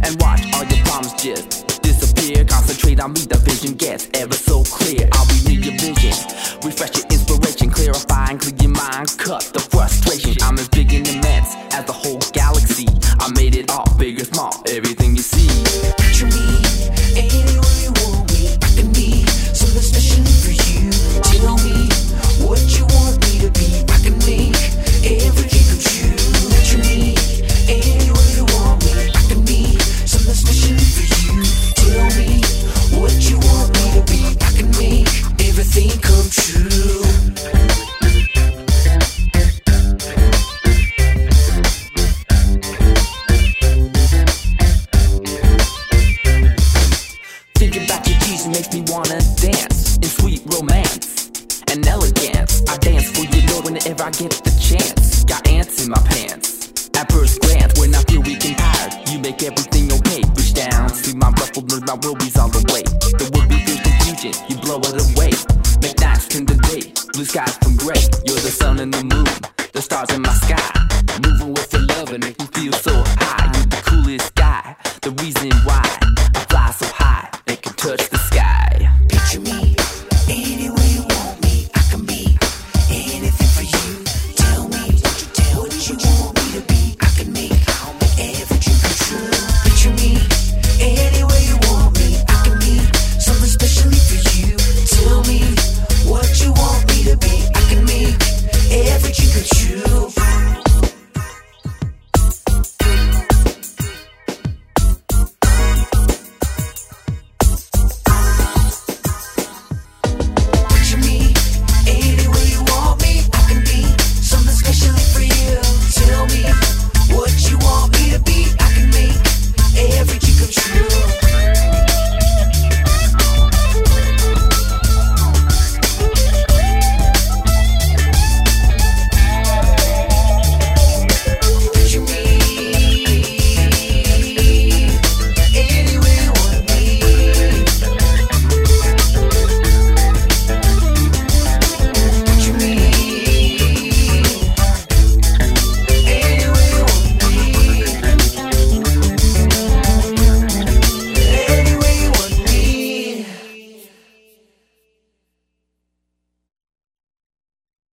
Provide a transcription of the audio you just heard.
and watch all your problems just disappear. Concentrate on me, the vision gets ever so clear. I'll renew your vision, refresh your inspiration, clarify and clear your mind, cut the frustration. I'm as big and immense as the whole galaxy. I made it all, big or small, everything you see. Picture me anywhere you want me. I can be something special for you. Tell me what you want me to be. I can make everything come true. Picture me anywhere you want me. I can be something special for you. Tell me what you want me to be. I can make everything come true. Thinking about your teeth makes me wanna dance in sweet romance and elegance. I dance for you, Lord, whenever I get the chance. Got ants in my pants. At first glance, when I feel weak and tired, you make everything okay. Reach down, see my ruffled nerves, my worries on the way. The would be feels confusion, you blow it away. Make nights turn to day, blue skies from gray. You're the sun and the moon, the stars in my sky. Moving with your love and make me feel so high.